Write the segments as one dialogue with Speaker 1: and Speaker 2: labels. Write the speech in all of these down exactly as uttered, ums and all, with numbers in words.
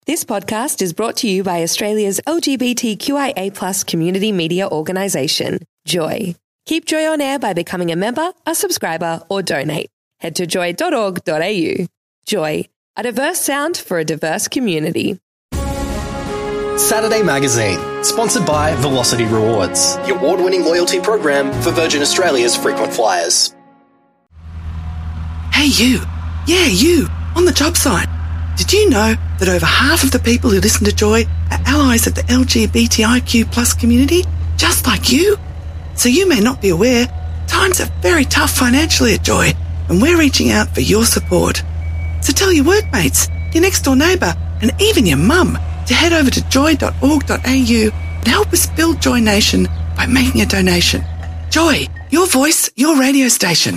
Speaker 1: This podcast is brought to you by Australia's L G B T Q I A plus community media organisation, Joy. Keep Joy on air by becoming a member, a subscriber or donate. Head to joy dot org dot a u. Joy, a diverse sound for a diverse community.
Speaker 2: Saturday Magazine, sponsored by Velocity Rewards, the award-winning loyalty program for Virgin Australia's frequent flyers.
Speaker 3: Hey you, yeah you, on the job site. Did you know that over half of the people who listen to Joy are allies of the L G B T I Q plus community, just like you? So you may not be aware, times are very tough financially at Joy, and we're reaching out for your support. So tell your workmates, your next door neighbour, and even your mum to head over to joy dot org dot a u and help us build Joy Nation by making a donation. Joy, your voice, your radio station.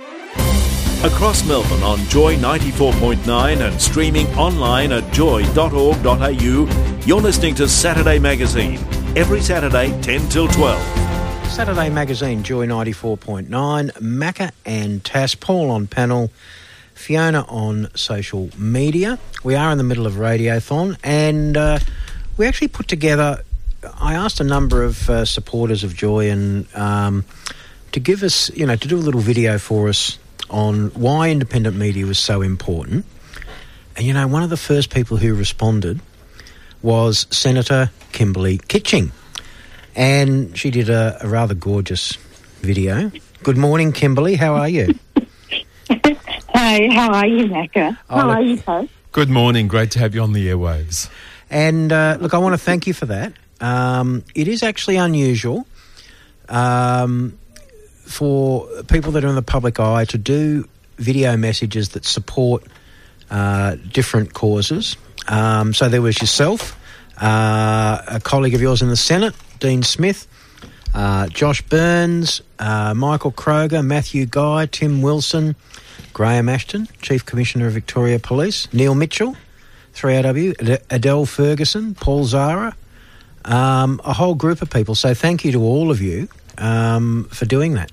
Speaker 4: Across Melbourne on Joy ninety-four point nine and streaming online at joy dot org dot a u, you're listening to Saturday Magazine, every Saturday ten till twelve.
Speaker 5: Saturday Magazine, Joy ninety-four point nine, Macca and Tass, Paul on panel, Fiona on social media. We are in the middle of Radiothon, and uh, we actually put together, I asked a number of uh, supporters of Joy and um, to give us, you know, to do a little video for us on why independent media was so important. And, you know, one of the first people who responded was Senator Kimberley Kitching. And she did a, a rather gorgeous video. Good morning, Kimberley. How are you?
Speaker 6: Hi, how are you, Macca?
Speaker 5: Oh,
Speaker 6: how
Speaker 5: look,
Speaker 6: are you, Todd?
Speaker 7: Good morning. Great to have you on the airwaves.
Speaker 5: And, uh, look, I want to thank you for that. Um, it is actually unusual um, for people that are in the public eye to do video messages that support uh, different causes. Um, so there was yourself, uh, a colleague of yours in the Senate, Dean Smith, uh, Josh Burns, uh, Michael Kroger, Matthew Guy, Tim Wilson, Graham Ashton, Chief Commissioner of Victoria Police, Neil Mitchell, three A W, Ad- Adele Ferguson, Paul Zara, um, a whole group of people. So thank you to all of you um, for doing that.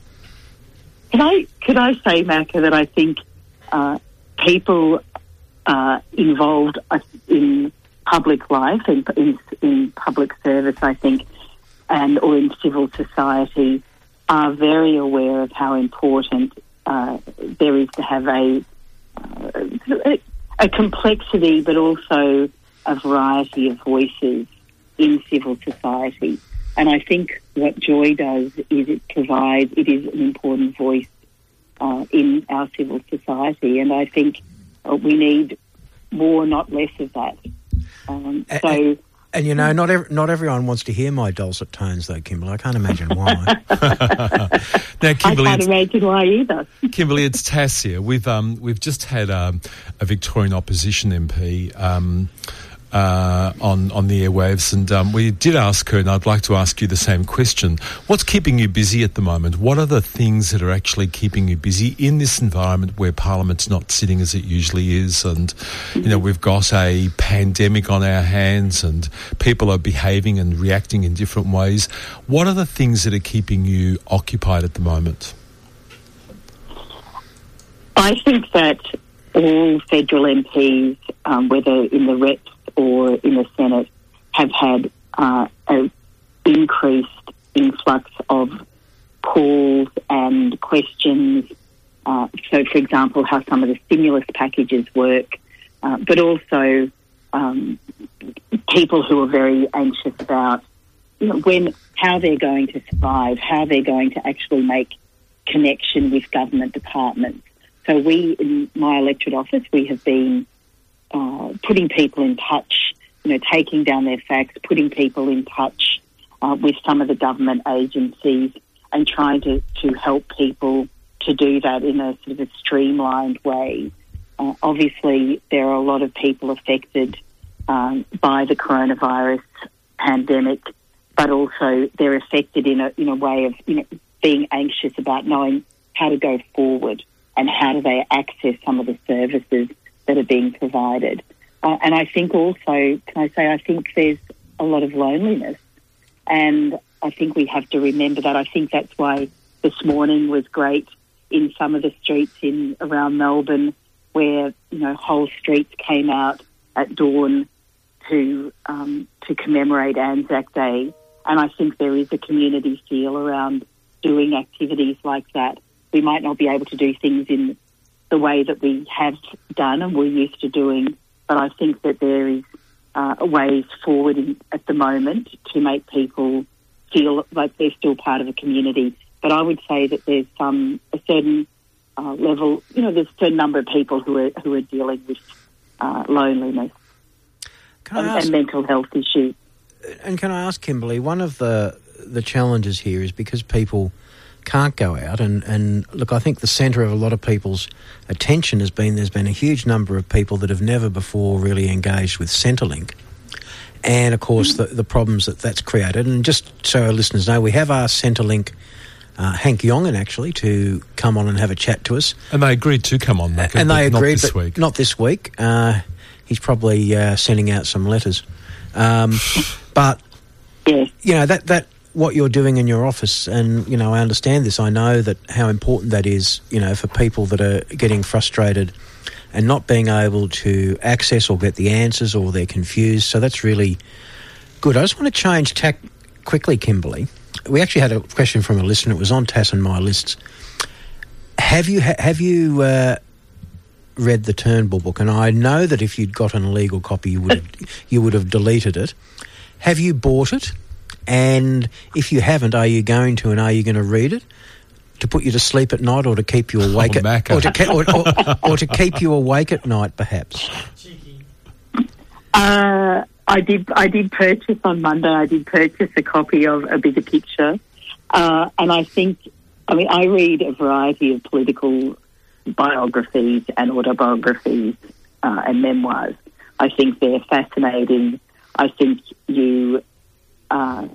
Speaker 6: Can I, could I say, Macca, that I think uh, people uh, involved in public life, in, in, in public service, I think, and or in civil society, are very aware of how important uh, there is to have a, uh, a complexity, but also a variety of voices in civil society. And I think what Joy does is it provides, it is an important voice uh, in our civil society. And I think uh, we need more, not less of that. Um,
Speaker 5: and,
Speaker 6: so,
Speaker 5: and, and, you know, not ev- not everyone wants to hear my dulcet tones, though, Kimberley. I can't imagine why.
Speaker 7: Now, Kimberley,
Speaker 6: I can't imagine why either.
Speaker 7: Kimberley, it's Tass here. We've um, we've just had um, a Victorian opposition M P um, uh, on on the airwaves, and um, we did ask her, and I'd like to ask you the same question. What's keeping you busy at the moment? What are the things that are actually keeping you busy in this environment where Parliament's not sitting as it usually is, and you know we've got a pandemic on our hands, and people are behaving and reacting in different ways? What are the things that are keeping you occupied at the moment?
Speaker 6: I think that all federal M Ps, um, whether in the reps or in the Senate, have had uh, an increased influx of calls and questions. Uh, so, for example, how some of the stimulus packages work, uh, but also um, people who are very anxious about, you know, when how they're going to survive, how they're going to actually make connection with government departments. So we, in my electorate office, we have been uh, putting people in touch, you know, taking down their facts, putting people in touch uh, with some of the government agencies and trying to, to help people to do that in a sort of a streamlined way. Uh, obviously, there are a lot of people affected um, by the coronavirus pandemic, but also they're affected in a in a way of, you know, being anxious about knowing how to go forward and how do they access some of the services that are being provided. Uh, and I think also, can I say, I think there's a lot of loneliness, and I think we have to remember that. I think that's why this morning was great in some of the streets in around Melbourne, where, you know, whole streets came out at dawn to um, to commemorate Anzac Day. And I think there is a community feel around doing activities like that. We might not be able to do things in the way that we have done and we're used to doing, but I think that there is uh, ways forward in, at the moment to make people feel like they're still part of a community. But I would say that there's some a certain uh, level, you know, there's a certain number of people who are who are dealing with uh, loneliness and,
Speaker 5: ask,
Speaker 6: and mental health issues.
Speaker 5: And can I ask, Kimberly, one of the the challenges here is because people can't go out, and, and look, I think the centre of a lot of people's attention has been there's been a huge number of people that have never before really engaged with Centrelink, and of course the, the problems that that's created. And just so our listeners know, we have asked Centrelink, uh, Hank Yongan actually, to come on and have a chat to us.
Speaker 7: And they agreed to come on, Macca,
Speaker 5: and they
Speaker 7: but
Speaker 5: agreed,
Speaker 7: not this
Speaker 5: but
Speaker 7: week.
Speaker 5: Not this week. Uh, he's probably uh, sending out some letters. Um, but,
Speaker 6: yes.
Speaker 5: you know, that, that what you're doing in your office, and, you know, I understand this. I know that how important that is, you know, for people that are getting frustrated and not being able to access or get the answers, or they're confused. So that's really good. I just want to change tack quickly, Kimberly. We actually had a question from a listener. It was on Tass and my lists. Have you ha- have you uh, read the Turnbull book? And I know that if you'd got an illegal copy, you would have, you would have deleted it. Have you bought it? And if you haven't, are you going to, and are you going to read it to put you to sleep at night, or to keep you awake,
Speaker 7: oh,
Speaker 5: at, or, to ke- or, or, or to keep you awake at night, perhaps?
Speaker 6: Uh, I did. I did purchase on Monday. I did purchase a copy of A Bigger Picture, uh, and I think. I mean, I read a variety of political biographies and autobiographies uh, and memoirs. I think they're fascinating. I think you. Uh,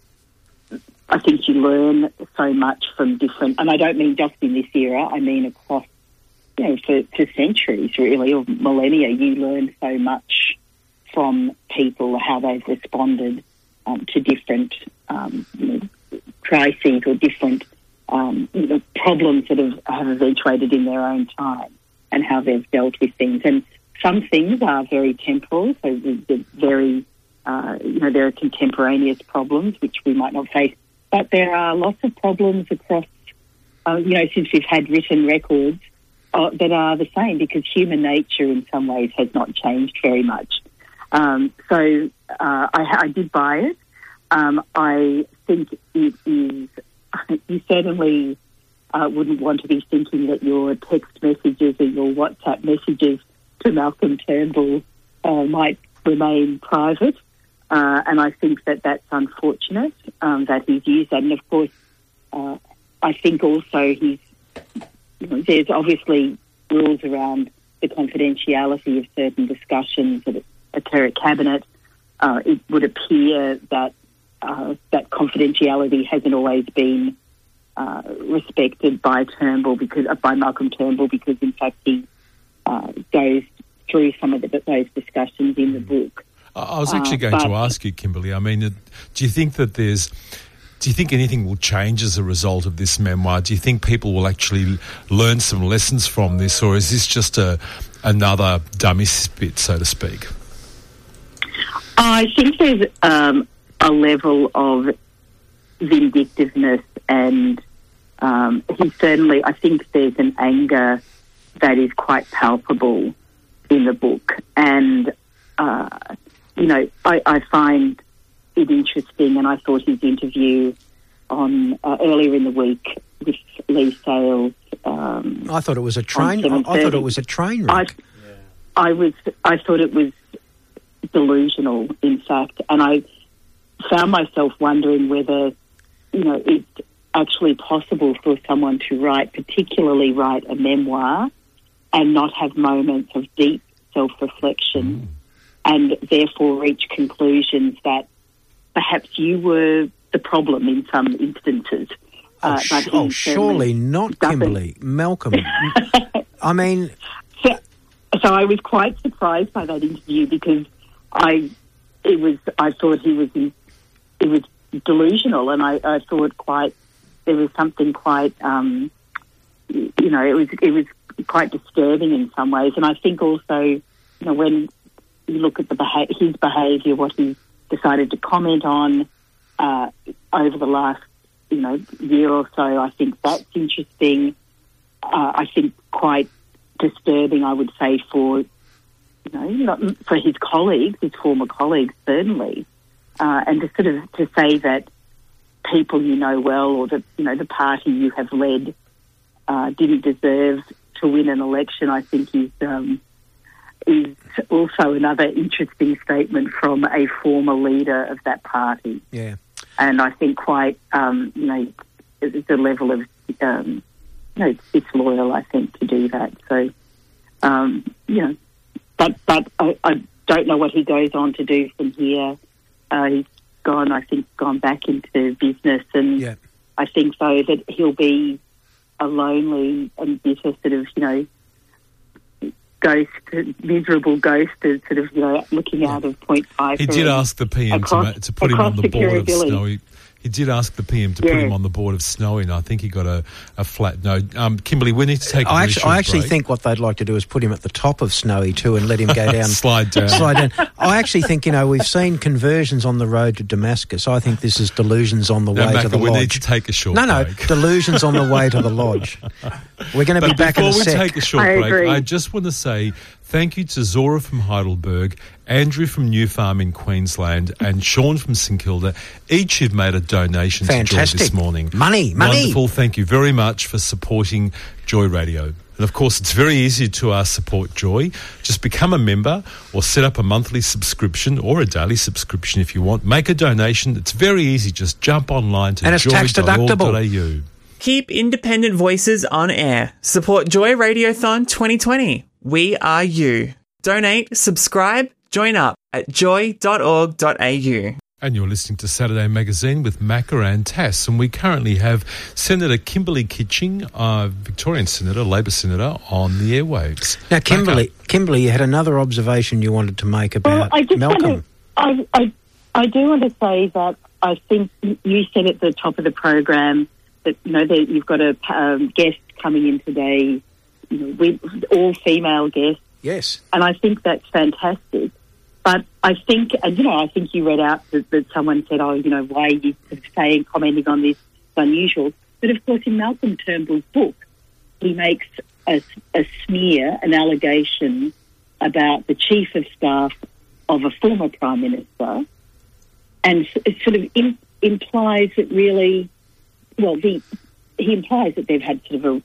Speaker 6: I think you learn so much from different, and I don't mean just in this era, I mean across, you know, for, for centuries really, or millennia. You learn so much from people, how they've responded um, to different um, you know, crises or different um, you know, problems that have, have eventuated in their own time, and how they've dealt with things. And some things are very temporal, so they're very... Uh, you know, there are contemporaneous problems which we might not face, but there are lots of problems across, uh, you know, since we've had written records uh, that are the same, because human nature in some ways has not changed very much. Um, so uh, I, I did buy it. Um, I think it is, you certainly uh, wouldn't want to be thinking that your text messages or your WhatsApp messages to Malcolm Turnbull uh, might remain private. Uh, and I think that that's unfortunate um, that he's used that. And, of course, uh, I think also he's, you know, there's obviously rules around the confidentiality of certain discussions that occur at Cabinet. Uh, it would appear that uh, that confidentiality hasn't always been uh, respected by Turnbull, because uh, by Malcolm Turnbull, because, in fact, he uh, goes through some of the, those discussions in the book.
Speaker 7: I was actually going
Speaker 6: uh,
Speaker 7: to ask you, Kimberly, I mean, do you think that there's, do you think anything will change as a result of this memoir? Do you think people will actually learn some lessons from this, or is this just a another dummy spit, so to speak?
Speaker 6: I think there's um, a level of vindictiveness, and um, he certainly, I think there's an anger that is quite palpable in the book. And, uh, you know, I, I find it interesting, and I thought his interview on uh, earlier in the week with Lee Sales. Um,
Speaker 5: I thought it was a train. I, I thought it was a train wreck.
Speaker 6: I, I was. I thought it was delusional, in fact, and I found myself wondering whether, you know, it's actually possible for someone to write, particularly write a memoir, and not have moments of deep self-reflection. Mm. And therefore reach conclusions that perhaps you were the problem in some instances.
Speaker 5: Oh,
Speaker 6: uh,
Speaker 5: sh-
Speaker 6: but
Speaker 5: oh surely not,
Speaker 6: doesn't.
Speaker 5: Kimberly. Malcolm. I mean...
Speaker 6: So, so I was quite surprised by that interview, because I it was I thought he was in, it was delusional, and I, I thought quite there was something quite um, you know it was it was quite disturbing in some ways. And I think also, you know, when you look at the beha- his behaviour, what he decided to comment on uh, over the last, you know, year or so, I think that's interesting. Uh, I think quite disturbing, I would say, for, you know, not for his colleagues, his former colleagues, certainly, uh, and to sort of to say that people you know well, or the you know the party you have led, uh, didn't deserve to win an election, I think is um, is also another interesting statement from a former leader of that party.
Speaker 5: Yeah,
Speaker 6: and I think quite um, you know it's a level of um, you know it's disloyal, I think, to do that. So um, you know, but but I, I don't know what he goes on to do from here. Uh, he's gone, I think, gone back into business, and
Speaker 5: yeah.
Speaker 6: I think, though, that he'll be a lonely and bitter sort of, you know, ghost, miserable ghost, of sort of, you know, looking
Speaker 5: yeah.
Speaker 6: out of point five.
Speaker 7: He did ask the P M
Speaker 6: across,
Speaker 7: to, ma- to put him on the board of Snowy. He did ask the P M to
Speaker 6: yeah.
Speaker 7: put him on the board of Snowy, and I think he got a, a flat no. Um, Kimberly, we need to take a
Speaker 5: I
Speaker 7: really
Speaker 5: actually,
Speaker 7: short
Speaker 5: I actually
Speaker 7: break.
Speaker 5: think what they'd like to do is put him at the top of Snowy too and let him go down.
Speaker 7: Slide down.
Speaker 5: Slide down. I actually think, you know, we've seen conversions on the road to Damascus. I think this is delusions on the
Speaker 7: No,
Speaker 5: way
Speaker 7: Macca,
Speaker 5: to the
Speaker 7: we
Speaker 5: lodge.
Speaker 7: need to take a short
Speaker 5: no, no,
Speaker 7: break.
Speaker 5: delusions on the way to the lodge. We're going to be
Speaker 7: But
Speaker 5: back in
Speaker 7: before
Speaker 5: a
Speaker 7: we
Speaker 5: sec.
Speaker 7: take a short
Speaker 6: I
Speaker 7: break,
Speaker 6: agree.
Speaker 7: I just want to say thank you to Zora from Heidelberg, Andrew from New Farm in Queensland, and Sean from St Kilda. Each have made a donation
Speaker 5: Fantastic.
Speaker 7: to Joy this morning.
Speaker 5: Money, money.
Speaker 7: Wonderful. Thank you very much for supporting Joy Radio. And of course, it's very easy to uh, support Joy. Just become a member or set up a monthly subscription or a daily subscription if you want. Make a donation. It's very easy. Just jump online to
Speaker 5: And it's tax
Speaker 7: joy dot org dot a u.
Speaker 5: deductible.
Speaker 8: Keep independent voices on air. Support Joy Radiothon twenty twenty. We are you. Donate, subscribe, join up at joy dot org dot a u.
Speaker 7: And you're listening to Saturday Magazine with Macca and Tass. And we currently have Senator Kimberly Kitching, uh, Victorian Senator, Labor Senator, on the airwaves.
Speaker 5: Now, Kimberly,
Speaker 7: Macca.
Speaker 5: Kimberly, you had another observation you wanted to make
Speaker 6: Well,
Speaker 5: about
Speaker 6: I just
Speaker 5: Malcolm.
Speaker 6: want to, I, I, I do want to say that I think you said at the top of the program that, you know, that you've got a um, guest coming in today, you know, with all female guests.
Speaker 5: Yes.
Speaker 6: And I think that's fantastic. But I think, and you know, I think you read out that, that someone said, oh, you know, why are you sort of saying, commenting on this? It's unusual. But of course, in Malcolm Turnbull's book, he makes a, a smear, an allegation about the chief of staff of a former prime minister, and it sort of im- implies that really, well, the, he implies that they've had sort of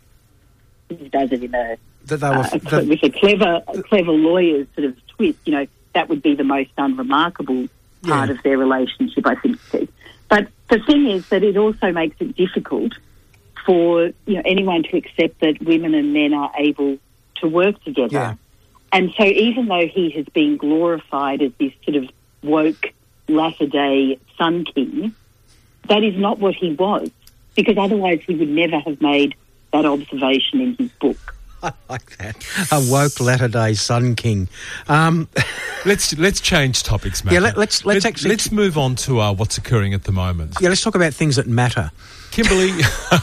Speaker 6: a, he does it in a,
Speaker 5: That they were,
Speaker 6: uh, a
Speaker 5: that-
Speaker 6: cl- with a clever, a clever lawyer's sort of twist, you know, that would be the most unremarkable part
Speaker 5: Yeah.
Speaker 6: of their relationship, I think. But the thing is that it also makes it difficult for, you know, anyone to accept that women and men are able to work together.
Speaker 5: Yeah.
Speaker 6: And so even though he has been glorified as this sort of woke, latter-day sun king, that is not what he was, because otherwise he would never have made that observation in his book.
Speaker 5: I like that. A woke latter-day Sun King. Um,
Speaker 7: Let's let's change topics, Macca.
Speaker 5: Yeah, let- let's- let's
Speaker 7: Let-
Speaker 5: actually-
Speaker 7: let's move on to uh, what's occurring at the moment.
Speaker 5: yeah, let's talk about things that matter.
Speaker 7: Kimberly,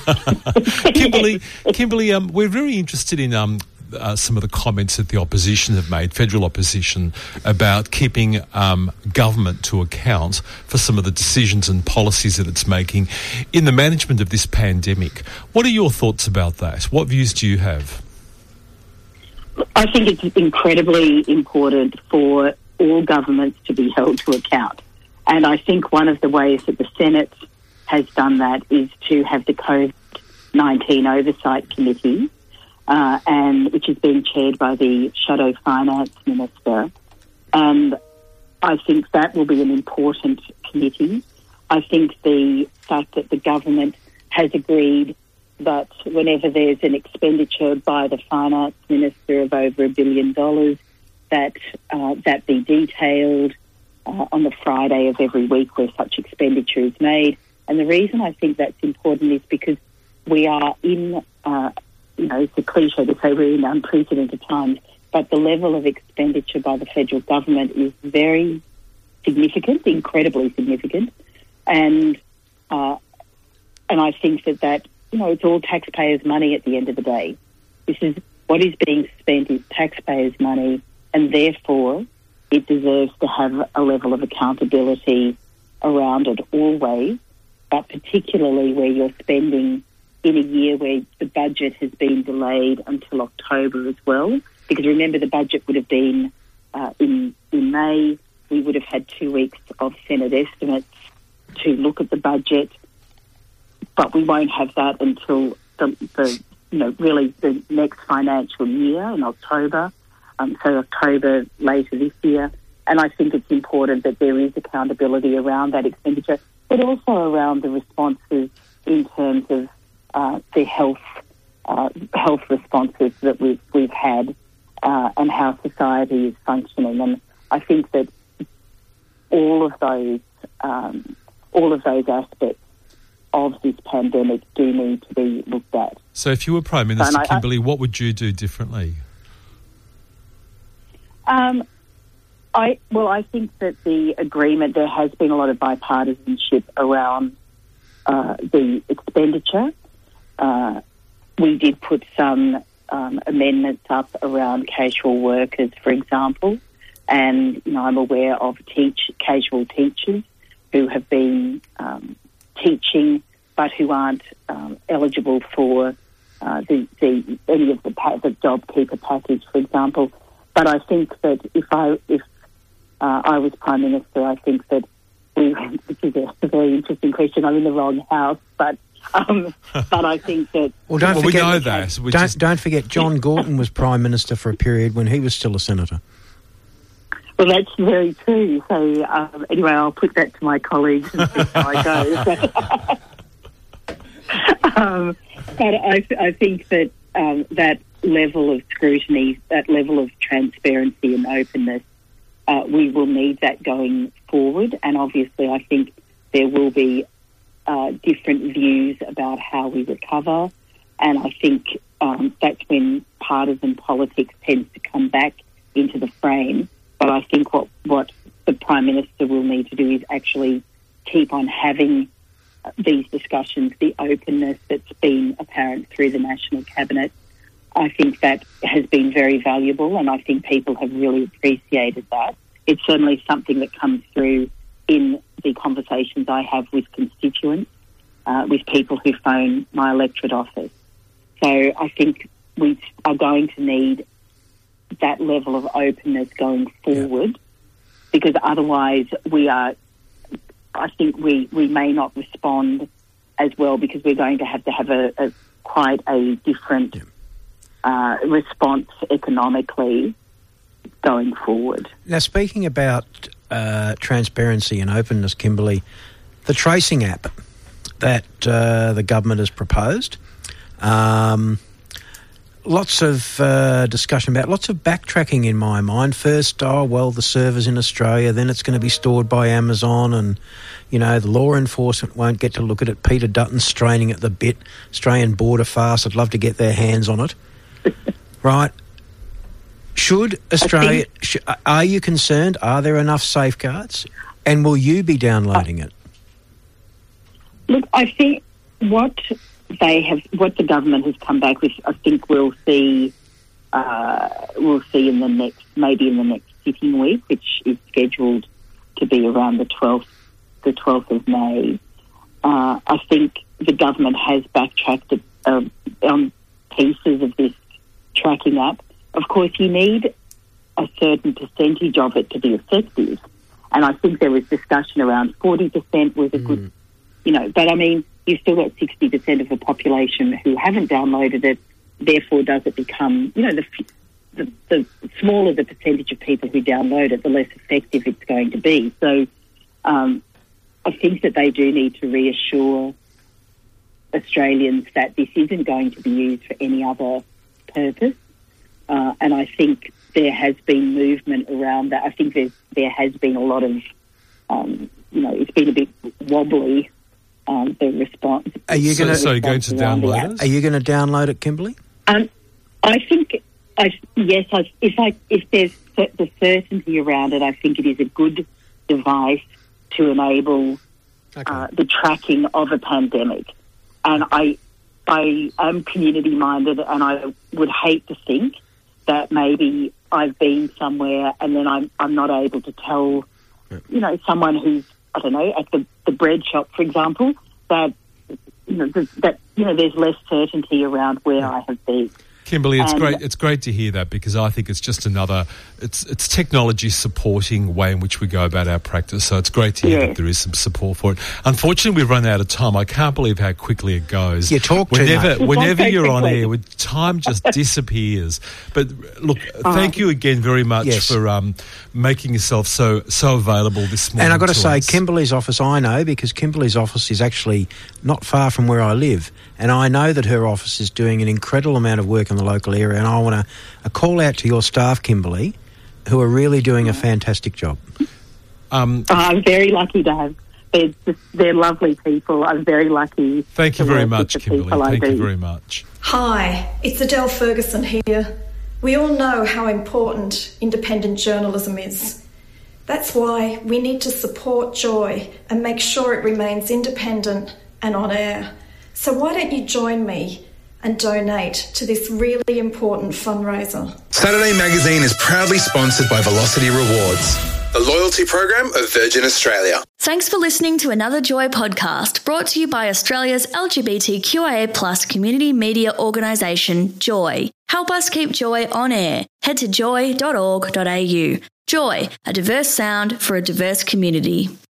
Speaker 7: Kimberly, Kimberly. Um, we're very interested in um, uh, some of the comments that the opposition have made, federal opposition, about keeping um, government to account for some of the decisions and policies that it's making in the management of this pandemic. What are your thoughts about that? What views do you have?
Speaker 6: I think it's incredibly important for all governments to be held to account. And I think one of the ways that the Senate has done that is to have the COVID nineteen Oversight Committee, uh, and which is being chaired by the Shadow Finance Minister. And I think that will be an important committee. I think the fact that the government has agreed that whenever there's an expenditure by the finance minister of over a billion dollars, that uh, that be detailed uh, on the Friday of every week where such expenditure is made. And the reason I think that's important is because we are in, uh, you know, it's a cliche to say we're in unprecedented times, but the level of expenditure by the federal government is very significant, incredibly significant. And uh, and I think that that, you know, it's all taxpayers' money at the end of the day. This is what is being spent is taxpayers' money, and therefore it deserves to have a level of accountability around it always, but particularly where you're spending in a year where the budget has been delayed until October as well. Because remember, the budget would have been uh, in, in May. We would have had two weeks of Senate estimates to look at the budget, but we won't have that until the, the you know, really the next financial year in October. Um, so October later this year. And I think it's important that there is accountability around that expenditure, but also around the responses in terms of uh, the health uh, health responses that we've, we've had uh, and how society is functioning. And I think that all of those um, all of those aspects of this pandemic do need to be looked at.
Speaker 7: So if you were Prime Minister,
Speaker 6: I,
Speaker 7: Kimberley, what would you do differently?
Speaker 6: Um, I well, I think that the agreement, there has been a lot of bipartisanship around uh, the expenditure. Uh, we did put some um, amendments up around casual workers, for example, and you know I'm aware of teach casual teachers who have been um, teaching but who aren't um, eligible for uh, the, the any of the, the JobKeeper package, for example. But I think that if I if uh, I was Prime Minister, I think that we. This is a very interesting question. I'm in the wrong house, but um, but I think that.
Speaker 5: Well, don't
Speaker 7: well,
Speaker 5: forget.
Speaker 7: we know that. We
Speaker 5: don't
Speaker 7: just...
Speaker 5: don't forget. John Gorton was Prime Minister for a period when he was still a senator.
Speaker 6: Well, that's very true. So um, anyway, I'll put that to my colleagues and see how I go. um, but I, I think that um, that. level of scrutiny, that level of transparency and openness, uh, we will need that going forward. And obviously I think there will be uh, different views about how we recover. And I think um, that's when partisan politics tends to come back into the frame. But I think what, what the Prime Minister will need to do is actually keep on having these discussions, the openness that's been apparent through the National Cabinet. I think that has been very valuable, and I think people have really appreciated that. It's certainly something that comes through in the conversations I have with constituents, uh, with people who phone my electorate office. So I think we are going to need that level of openness going forward, yeah. because otherwise we are, I think we, we may not respond as well, because we're going to have to have a, a quite a different... Yeah. Uh, response economically going forward.
Speaker 5: Now, speaking about uh, transparency and openness, Kimberley, the tracing app that uh, the government has proposed, um, lots of uh, discussion about, lots of backtracking in my mind. First, oh, well, the server's in Australia, then it's going to be stored by Amazon, and, you know, the law enforcement won't get to look at it. Peter Dutton's straining at the bit. Australian border fast, I'd love to get their hands on it. Right. Should Australia... Think, sh- are you concerned? Are there enough safeguards? And will you be downloading uh, it?
Speaker 6: Look, I think what they have... What the government has come back with, I think we'll see... Uh, we'll see in the next... Maybe in the next sitting week, which is scheduled to be around the twelfth, the twelfth of May. Uh, I think the government has backtracked uh, on pieces of this tracking up. Of course, you need a certain percentage of it to be effective. And I think there was discussion around forty percent was a mm. good, you know, but I mean, you've still got sixty percent of the population who haven't downloaded it. Therefore, does it become, you know, the, the, the smaller the percentage of people who download it, the less effective it's going to be. So um, I think that they do need to reassure Australians that this isn't going to be used for any other purpose, uh, and I think there has been movement around that. I think there's, there has been a lot of, um, you know, it's been a bit wobbly, um, the response.
Speaker 5: Are you going to
Speaker 7: so you're going to download it?
Speaker 5: Are you going to download it, Kimberley?
Speaker 6: Um, I think, I, yes, I, if I if there's the certainty around it, I think it is a good device to enable okay. uh, the tracking of a pandemic. And I I am community-minded, and I would hate to think that maybe I've been somewhere and then I'm I'm not able to tell, you know, someone who's, I don't know, at the, the bread shop, for example, that, you know, th- that, you know, there's less certainty around where I have been.
Speaker 7: Kimberly, it's
Speaker 6: And-
Speaker 7: great. It's great to hear that, because I think it's just another. It's it's technology supporting way in which we go about our practice. So it's great to hear
Speaker 6: Yes.
Speaker 7: that there is some support for it. Unfortunately, we've run out of time. I can't believe how quickly it goes.
Speaker 5: You talk too
Speaker 7: whenever
Speaker 5: much.
Speaker 7: whenever
Speaker 6: It
Speaker 7: you're
Speaker 6: goes
Speaker 7: on
Speaker 6: quickly.
Speaker 7: air, with time just disappears. But look, thank you again very much
Speaker 5: Yes.
Speaker 7: for um, making yourself so so available this morning.
Speaker 5: And I've got to say,
Speaker 7: us.
Speaker 5: Kimberly's office, I know, because Kimberly's office is actually not far from where I live. And I know that her office is doing an incredible amount of work in the local area. And I want to a call out to your staff, Kimberly, who are really doing a fantastic job.
Speaker 7: Um,
Speaker 6: Oh, I'm very lucky to have. They're just, they're lovely people. I'm very lucky.
Speaker 7: thank you
Speaker 6: to
Speaker 7: very
Speaker 6: work with
Speaker 7: much,
Speaker 6: the
Speaker 7: Kimberly.
Speaker 6: people I
Speaker 7: Thank you
Speaker 6: do.
Speaker 7: very much.
Speaker 9: Hi, it's Adele Ferguson here. We all know how important independent journalism is. That's why we need to support Joy and make sure it remains independent and on air. So why don't you join me and donate to this really important fundraiser?
Speaker 10: Saturday Magazine is proudly sponsored by Velocity Rewards, the loyalty program of Virgin Australia.
Speaker 11: Thanks for listening to another Joy podcast brought to you by Australia's L G B T Q I A plus community media organisation, Joy. Help us keep Joy on air. Head to joy dot org dot a u. Joy, a diverse sound for a diverse community.